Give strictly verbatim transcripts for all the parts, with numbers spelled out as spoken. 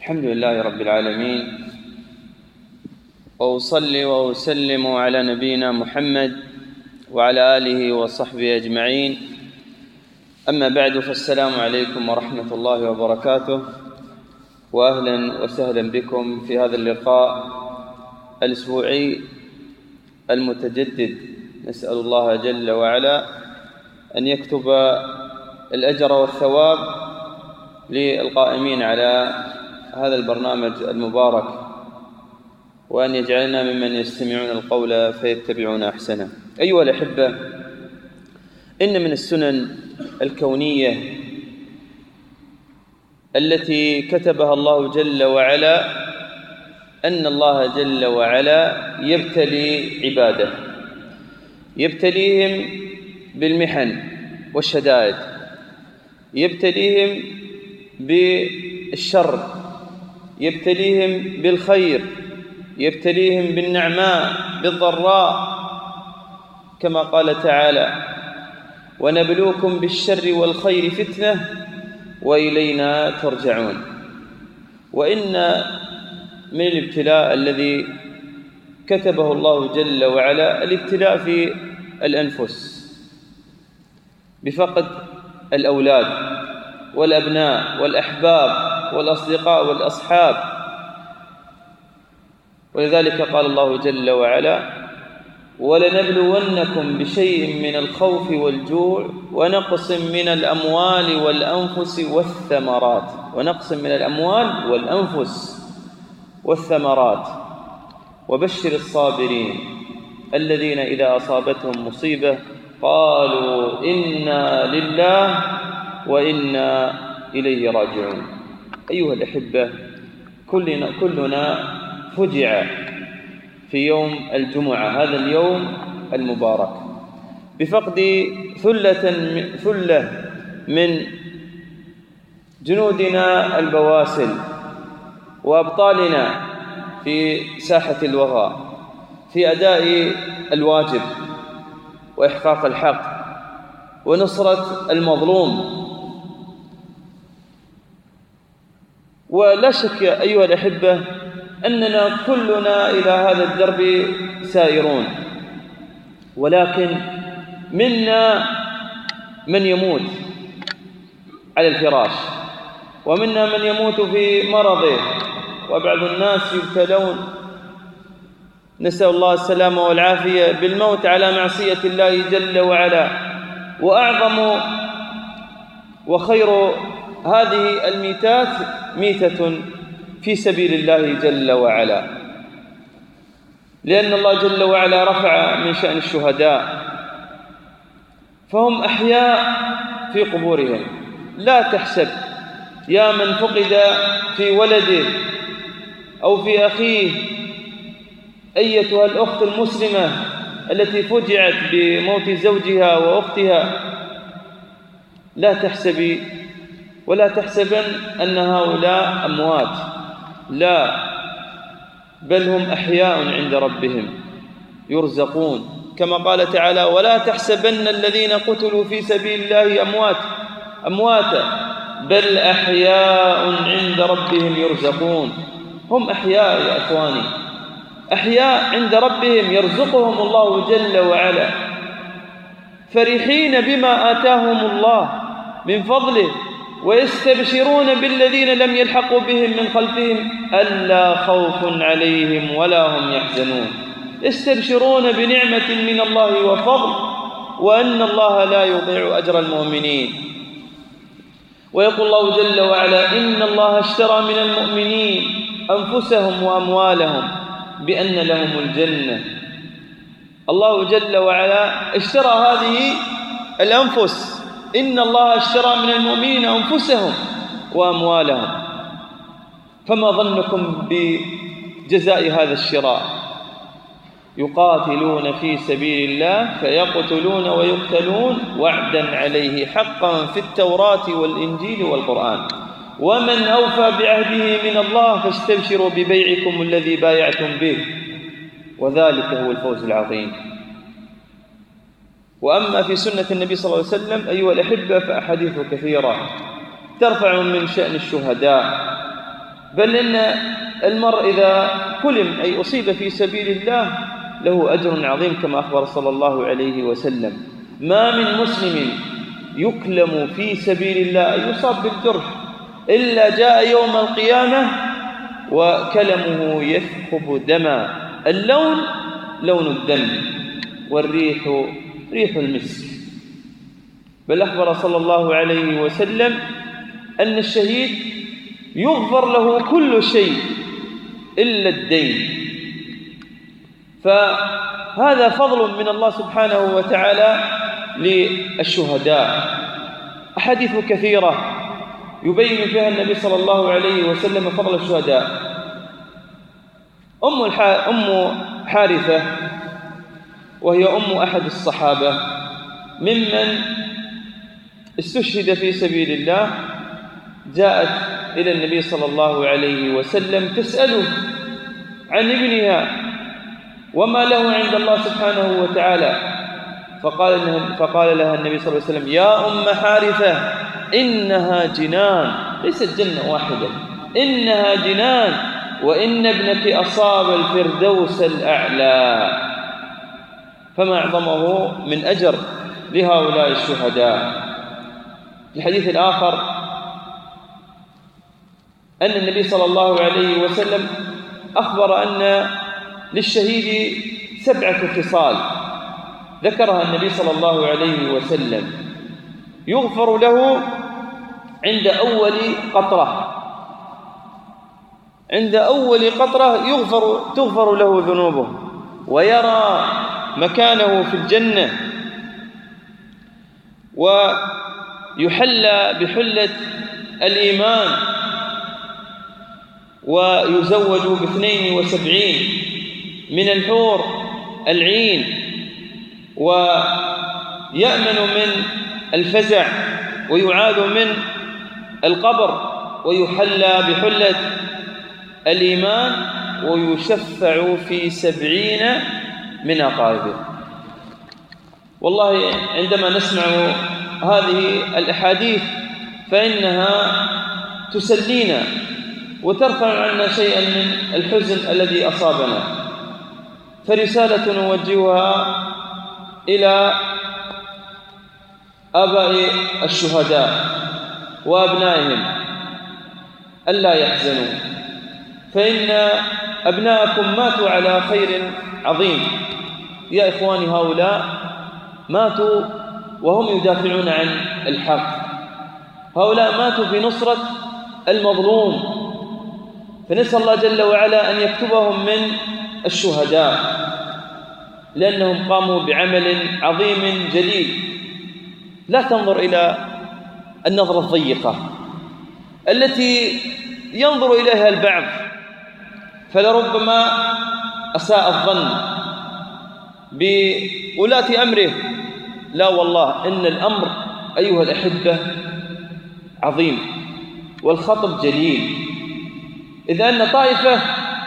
الحمد لله رب العالمين، وأصلي وأسلم على نبينا محمد وعلى آله وصحبه أجمعين. أما بعد، فالسلام عليكم ورحمة الله وبركاته، وأهلا وسهلا بكم في هذا اللقاء الأسبوعي المتجدد. نسأل الله جل وعلا أن يكتب الأجر والثواب للقائمين على هذا البرنامج المبارك، وأن يجعلنا ممن يستمعون القول فيتبعون أحسنه. أيها الأحبة، إن من السنن الكونية التي كتبها الله جل وعلا أن الله جل وعلا يبتلي عباده، يبتليهم بالمحن والشدائد، يبتليهم بالشر، يبتليهم بالخير، يبتليهم بالنعماء بالضراء، كما قال تعالى: ونبلوكم بالشر والخير فتنة وإلينا ترجعون. وإن من الابتلاء الذي كتبه الله جل وعلا الابتلاء في الأنفس بفقد الأولاد والأبناء والأحباب والأصدقاء والأصحاب. ولذلك قال الله جل وعلا: ولنبلونكم بشيء من الخوف والجوع ونقص من الأموال والأنفس والثمرات ونقص من الأموال والأنفس والثمرات وبشر الصابرين الذين إذا أصابتهم مصيبة قالوا إنا لله وإنا إليه راجعون. أيها الأحبة، كلنا, كلنا فجع في يوم الجمعة، هذا اليوم المبارك، بفقد ثلة ثلة من جنودنا البواسل وأبطالنا في ساحة الوغى في أداء الواجب وإحقاق الحق ونصرة المظلوم. ولا شك أيها الأحبة أننا كلنا إلى هذا الدرب سائرون، ولكن منا من يموت على الفراش، ومنا من يموت في مرضه، وبعض الناس يبتلون، نسأل الله السلامة والعافية، بالموت على معصية الله جل وعلا. وأعظم وخير هذه الميتات ميتة في سبيل الله جل وعلا، لأن الله جل وعلا رفع من شأن الشهداء، فهم أحياء في قبورهم. لا تحسب يا من فقد في ولده أو في أخيه، أيتها الأخت المسلمة التي فجعت بموت زوجها وأختها، لا تحسبي ولا تحسبن أن هؤلاء أموات، لا، بل هم أحياء عند ربهم يرزقون، كما قال تعالى: ولا تحسبن الذين قتلوا في سبيل الله أموات أمواتا بل أحياء عند ربهم يرزقون. هم أحياء يا أخواني، أحياء عند ربهم يرزقهم الله جل وعلا، فرحين بما آتاهم الله من فضله، ويستبشرون بالذين لم يلحقوا بهم من خلفهم ألا خوف عليهم ولا هم يحزنون. يستبشرون بنعمة من الله وفضل، وأن الله لا يضيع أجر المؤمنين. ويقول الله جل وعلا: إن الله اشترى من المؤمنين أنفسهم وأموالهم بأن لهم الجنة. الله جل وعلا اشترى هذه الأنفس، إن الله اشترى من المؤمنين أنفسهم وأموالهم. فما ظنكم بجزاء هذا الشراء؟ يقاتلون في سبيل الله فيقتلون ويقتلون وعدا عليه حقا في التوراة والإنجيل والقرآن، ومن أوفى بعهده من الله فاستبشروا ببيعكم الذي بايعتم به، وذلك هو الفوز العظيم. وأما في سنة النبي صلى الله عليه وسلم أيها الأحبة فأحاديث كثيرة ترفع من شأن الشهداء بل إن المرء إذا كلم أي أصيب في سبيل الله له أجر عظيم كما أخبر صلى الله عليه وسلم. ما من مسلم يكلم في سبيل الله أي يصاب بالجرح إلا جاء يوم القيامة وكلمه يثقب دما، اللون لون الدم والريح ريح المسك. بل أخبر صلى الله عليه وسلم أن الشهيد يغفر له كل شيء إلا الدين. فهذا فضل من الله سبحانه وتعالى للشهداء. أحاديث كثيرة يبين فيها النبي صلى الله عليه وسلم فضل الشهداء. أم, أم حارثة وهي أم أحد الصحابة ممن استشهد في سبيل الله جاءت إلى النبي صلى الله عليه وسلم تسأله عن ابنها وما له عند الله سبحانه وتعالى، فقال, فقال لها النبي صلى الله عليه وسلم: يا أم حارثة إنها جنان، ليست جنة واحدة، إنها جنان، وإن ابنك أصاب الفردوس الأعلى. فما أعظمه من أجر لهؤلاء الشهداء. في الحديث الآخر أن النبي صلى الله عليه وسلم أخبر أن للشهيد سبعة خصال ذكرها النبي صلى الله عليه وسلم: يغفر له عند أول قطرة، عند أول قطرة يغفر تغفر له ذنوبه، ويرى مكانه في الجنة، ويحلى بحلة الإيمان، ويزوج باثنين وسبعين من الحور العين، ويأمن من الفزع، ويعاذ من القبر، ويحلى بحلة الإيمان، ويشفع في سبعين من أقاربه. والله عندما نسمع هذه الأحاديث فإنها تسلينا وترفع عنا شيئا من الحزن الذي أصابنا. فرسالة نوجهها إلى آباء الشهداء وأبنائهم ألا يحزنوا، فإن أبناءكم ماتوا على خير عظيم. يا إخواني، هؤلاء ماتوا وهم يدافعون عن الحق، هؤلاء ماتوا في نصرة المظلوم، فنسأل الله جل وعلا أن يكتبهم من الشهداء، لأنهم قاموا بعمل عظيم جليل. لا تنظر إلى النظرة الضيقة التي ينظر إليها البعض، فلربما أساء الظن بولاة أمره. لا والله، إن الأمر أيها الأحبة عظيم والخطب جليل. إذا أن طائفة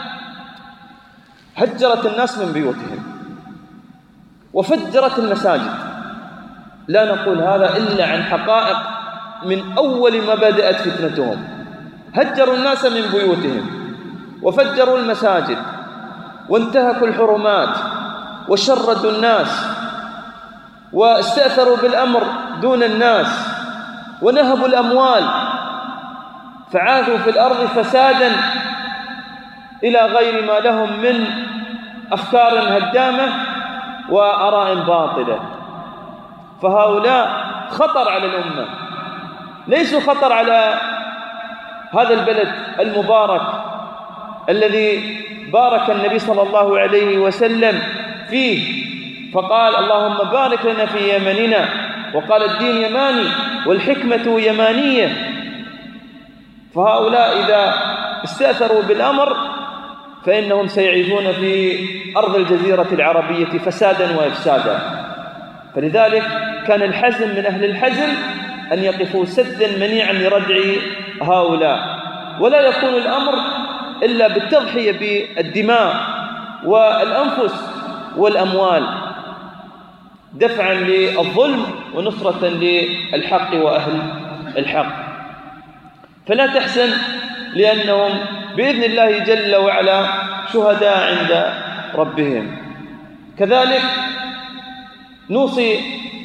هجرت الناس من بيوتهم وفجرت المساجد، لا نقول هذا إلا عن حقائق من أول ما بدأت فتنتهم. هجروا الناس من بيوتهم وفجروا المساجد وانتهكوا الحرمات وشردوا الناس واستأثروا بالأمر دون الناس ونهبوا الأموال، فعاثوا في الأرض فسادا إلى غير ما لهم من أفكار هدامة وآراء باطلة. فهؤلاء خطر على الأمة، ليسوا خطر على هذا البلد المبارك الذي بارك النبي صلى الله عليه وسلم فيه، فقال: اللهم بارك لنا في يمننا، وقال: الدين يماني والحكمة يمانية. فهؤلاء إذا استأثروا بالأمر فإنهم سيعيشون في أرض الجزيرة العربية فسادا وإفسادا. فلذلك كان الحزم من أهل الحزم أن يقفوا سدا منيعا لردع هؤلاء، ولا يكون الأمر إلا بالتضحية بالدماء والأنفس والأموال دفعا للظلم ونصرة للحق وأهل الحق. فلا تحزن لأنهم بإذن الله جل وعلا شهداء عند ربهم. كذلك نوصي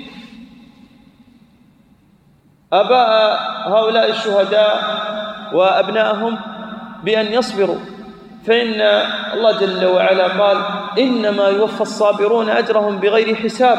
آباء هؤلاء الشهداء وأبنائهم بأن يصبروا، فإن الله جل وعلا قال إنما يوفى الصابرون أجرهم بغير حساب.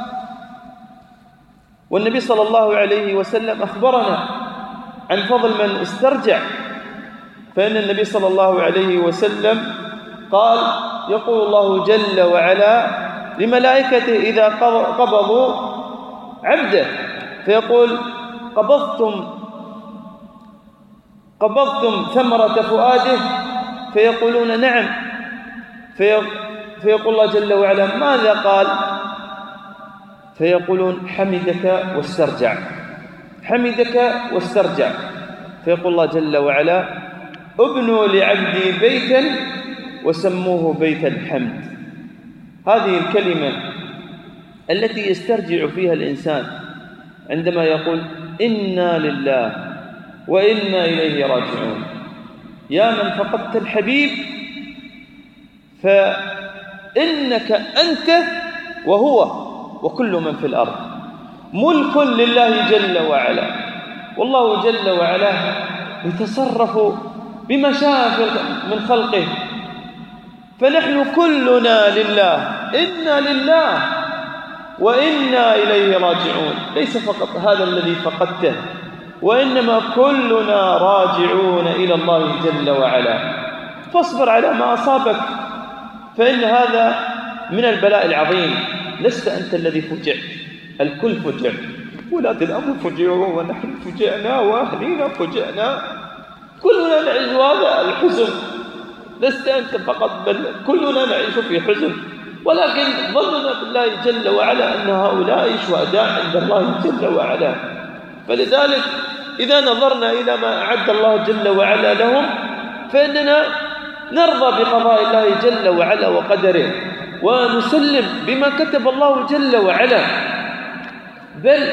والنبي صلى الله عليه وسلم أخبرنا عن فضل من استرجع، فإن النبي صلى الله عليه وسلم قال يقول الله جل وعلا لملائكته إذا قبضوا عبده فيقول قبضتم قبضتم ثمرة فؤاده، فيقولون نعم، فيقول الله جل وعلا ماذا قال؟ فيقولون حمدك واسترجع، حمدك واسترجع. فيقول الله جل وعلا ابنوا لعبدي بيتا وسموه بيت الحمد. هذه الكلمة التي يسترجع فيها الإنسان عندما يقول إنا لله وإنا إليه راجعون. يا من فقدت الحبيب فإنك أنت وهو وكل من في الأرض ملك لله جل وعلا، والله جل وعلا يتصرف بما شاء من خلقه، فنحن كلنا لله، إنا لله وإنا إليه راجعون. ليس فقط هذا الذي فقدته، وإنما كلنا راجعون إلى الله جل وعلا. فاصبر على ما أصابك، فإن هذا من البلاء العظيم. لست أنت الذي فجعت، الكل فجع، ولاة الأمر فجعوا ونحن فجعنا وأهلنا فجعنا، كلنا نعيش هذا الحزن. لست أنت فقط، بل كلنا نعيش في حزن، ولكن ظننا بالله جل وعلا أن هؤلاء شهداء عند الله جل وعلا. فلذلك إذا نظرنا إلى ما أعد الله جل وعلا لهم فإننا نرضى بقضاء الله جل وعلا وقدره، ونسلم بما كتب الله جل وعلا. بل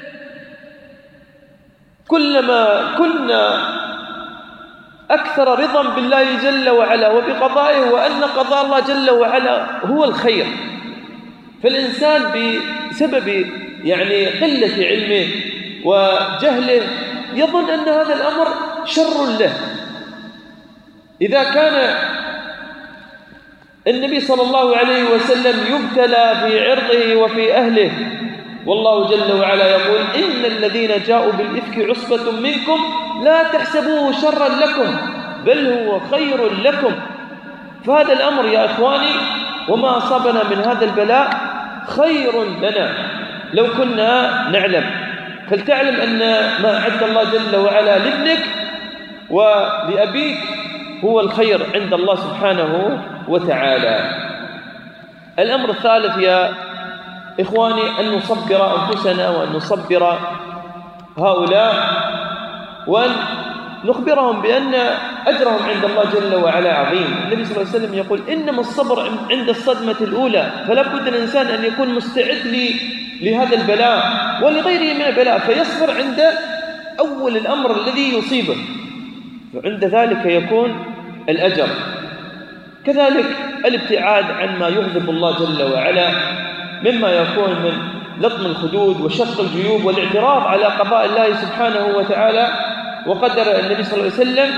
كلما كنا أكثر رضا بالله جل وعلا وبقضائه، وأن قضاء الله جل وعلا هو الخير، فالإنسان بسبب يعني قلة علمه وجهله يظن أن هذا الأمر شر له. إذا كان النبي صلى الله عليه وسلم يبتلى في عرضه وفي أهله، والله جل وعلا يقول إن الذين جاءوا بالإفك عصبة منكم لا تحسبوه شرا لكم بل هو خير لكم. فهذا الأمر يا إخواني وما أصابنا من هذا البلاء خير لنا لو كنا نعلم. فلتعلم أن ما أعد الله جل وعلا لابنك ولأبيك هو الخير عند الله سبحانه وتعالى. الأمر الثالث يا إخواني أن نصبر أنفسنا وأن نصبر هؤلاء، وأن نخبرهم بأن أجرهم عند الله جل وعلا عظيم. النبي صلى الله عليه وسلم يقول إنما الصبر عند الصدمة الأولى، فلا بد الإنسان أن يكون مستعد لهذا البلاء ولغيره من البلاء، فيصبر عند أول الأمر الذي يصيبه، وعند ذلك يكون الأجر. كذلك الابتعاد عن ما يغضب الله جل وعلا مما يكون من لطم الخدود وشق الجيوب والاعتراض على قضاء الله سبحانه وتعالى وقدر. النبي صلى الله عليه وسلم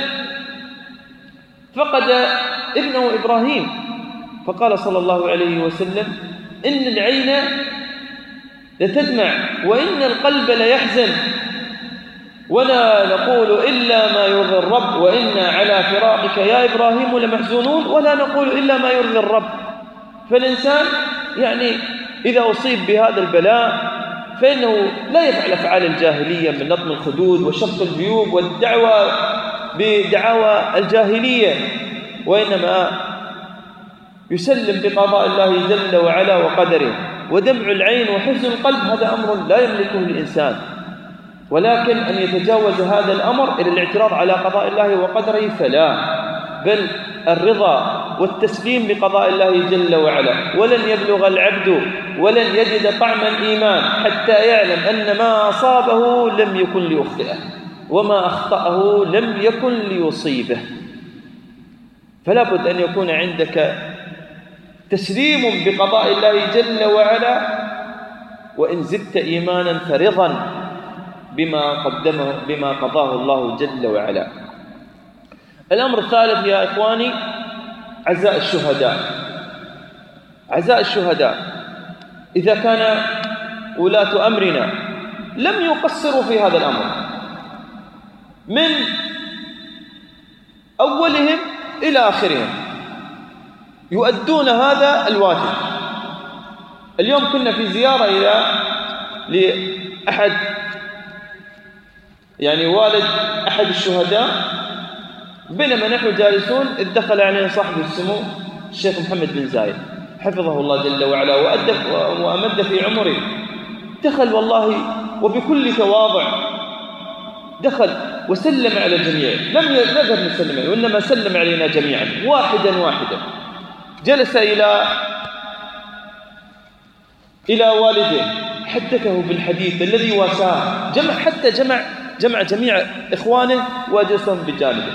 فقد ابنه إبراهيم، فقال صلى الله عليه وسلم إن العين لتدمع وإن القلب ليحزن ولا نقول إلا ما يرضي الرب وإنا على فراقك يا إبراهيم لمحزونون ولا نقول إلا ما يرضي الرب. فالإنسان يعني إذا أصيب بهذا البلاء فإنه لا يفعل أفعال الجاهلية من لطم الخدود وشق الجيوب والدعوة بدعاوى الجاهلية، وإنما يسلم بقضاء الله جل وعلا وقدره. ودمع العين وحزن القلب هذا أمر لا يملكه الإنسان، ولكن أن يتجاوز هذا الأمر إلى الاعتراض على قضاء الله وقدره فلا، بل الرضا والتسليم بقضاء الله جل وعلا. ولن يبلغ العبد ولن يجد طعم الإيمان حتى يعلم أن ما أصابه لم يكن ليخطئه. وما أخطأه لم يكن ليصيبه. فلا بد أن يكون عندك تسليم بقضاء الله جل وعلا، وإن زدت إيمانا فرضا بما قدمه بما قضاه الله جل وعلا. الأمر الثالث يا إخواني عزاء الشهداء. عزاء الشهداء إذا كان ولاة أمرنا لم يقصروا في هذا الأمر من أولهم إلى آخرهم، يؤدون هذا الواجب. اليوم كنا في زيارة إلى لأحد يعني والد أحد الشهداء، بينما نحن جالسون إذ دخل علينا صاحب السمو الشيخ محمد بن زايد حفظه الله جل وعلا وأدف وأمد في عمره. دخل والله وبكل تواضع دخل وسلم على الجميع، لم نذهب نسلم عليه وإنما سلم علينا جميعا واحدا واحدا. جلس إلى إلى والده حدثه بالحديث الذي واساه، جمع حتى جمع جمع جميع إخوانه وجلسهم بجانبه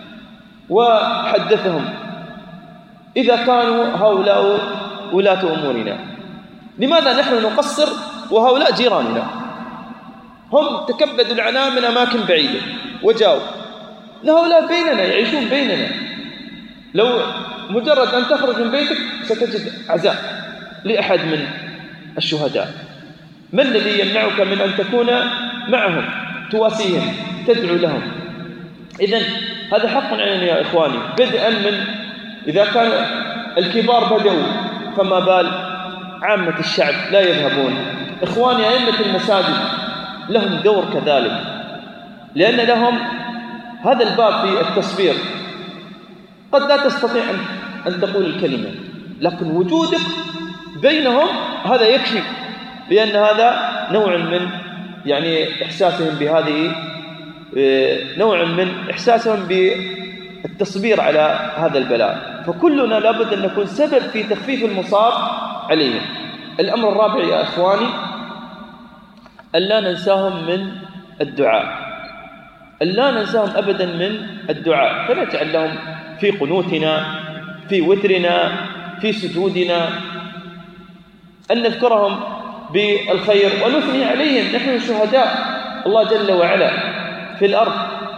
وحدثهم إذا كانوا هؤلاء ولاة أمورنا لماذا نحن نقصر وهؤلاء جيراننا؟ هم تكبدوا العناء من أماكن بعيدة وجاوا، هؤلاء بيننا يعيشون بيننا. لو مجرد أن تخرج من بيتك ستجد عزاء لأحد من الشهداء. ما الذي يمنعك من أن تكون معهم تواسيهم تدعو لهم؟ إذن هذا حق علينا يا إخواني، بدءا من إذا كان الكبار بدأوا فما بال عامة الشعب لا يذهبون. إخواني أئمة المساجد لهم دور كذلك، لأن لهم هذا الباب في التصبير. قد لا تستطيع أن تقول الكلمة، لكن وجودك بينهم هذا يكفي، لأن هذا نوع من يعني إحساسهم بهذه نوع من إحساسهم بالتصبير على هذا البلاء. فكلنا لابد أن نكون سبب في تخفيف المصاب عليهم. الأمر الرابع يا إخواني ألا ننساهم من الدعاء، ألا ننساهم أبدا من الدعاء، فنجعل لهم في قنوتنا في وترنا في سجودنا أن نذكرهم بالخير ونثني عليهم. نحن شهداء الله جل وعلا في الأرض،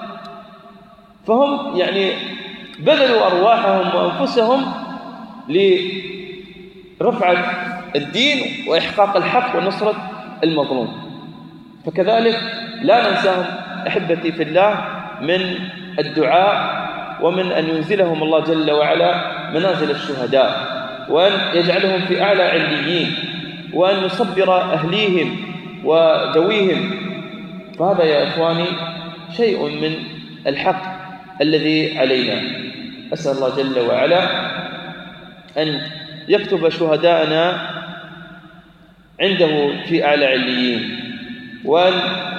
فهم يعني بذلوا أرواحهم وأنفسهم لرفعة الدين وإحقاق الحق ونصرة المظلوم. فكذلك لا ننساهم أحبتي في الله من الدعاء، ومن أن ينزلهم الله جل وعلا منازل الشهداء، وأن يجعلهم في أعلى عليين، وأن يصبر أهليهم وذويهم. فهذا يا إخواني شيء من الحق الذي علينا. أسأل الله جل وعلا أن يكتب شهداءنا عنده في أعلى عليين، وأن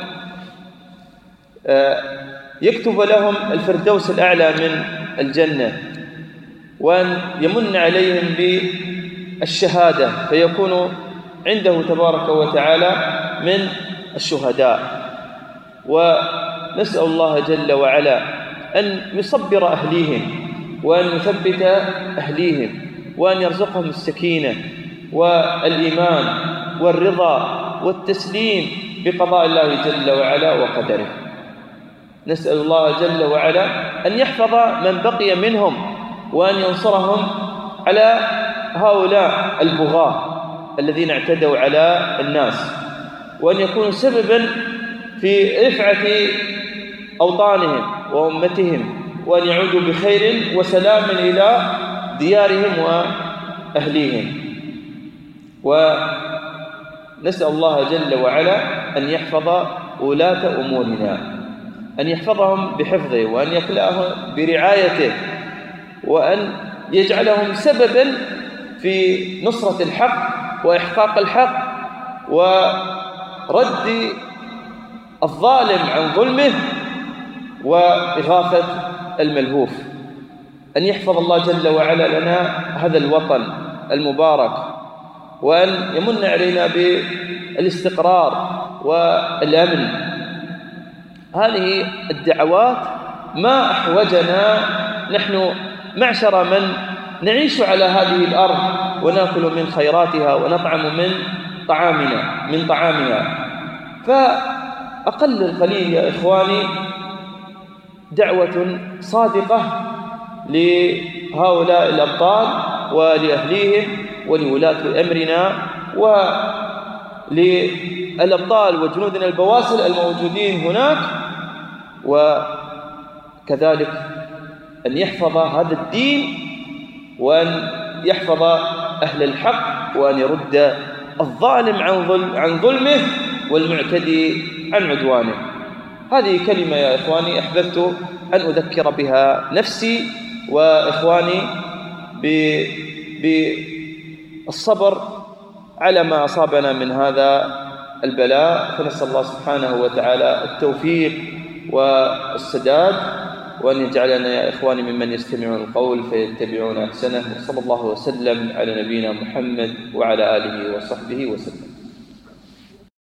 يكتب لهم الفردوس الأعلى من الجنة، وأن يمن عليهم بالشهادة فيكونوا عنده تبارك وتعالى من الشهداء. ونسأل الله جل وعلا أن يصبر أهليهم، وأن يثبت أهليهم، وأن يرزقهم السكينة والإيمان والرضا والتسليم بقضاء الله جل وعلا وقدره. نسأل الله جل وعلا أن يحفظ من بقي منهم، وأن ينصرهم على هؤلاء البغاة الذين اعتدوا على الناس، وأن يكونوا سببا في رفعة أوطانهم وأمتهم، وأن يعودوا بخير وسلام إلى ديارهم وأهليهم. ونسأل الله جل وعلا أن يحفظ ولاة أمورنا، أن يحفظهم بحفظه، وأن يكلأهم برعايته، وأن يجعلهم سببا في نصرة الحق وإحقاق الحق ورد الظالم عن ظلمه وإغاثة الملهوف. أن يحفظ الله جل وعلا لنا هذا الوطن المبارك، وأن يمن علينا بالاستقرار والأمن. هذه الدعوات ما أحوجنا نحن معشر من نعيش على هذه الأرض ونأكل من خيراتها ونطعم من طعامنا من طعامها. فأقل القليل يا إخواني دعوة صادقة لهؤلاء الأبطال ولأهليهم ولولاة أمرنا وللأبطال وجنودنا البواسل الموجودين هناك، وكذلك أن يحفظ هذا الدين وأن يحفظ أهل الحق وأن يرد الظالم عن ظلمه والمعتدي عن عدوانه. هذه كلمة يا إخواني أحببت أن أذكر بها نفسي وإخواني بالصبر على ما أصابنا من هذا البلاء، فنسأل الله سبحانه وتعالى التوفيق والسداد، وأن يجعلنا يا إخواني ممن يستمعون القول فيتبعون أحسنه. وصلى الله وسلم على نبينا محمد وعلى آله وصحبه وسلم.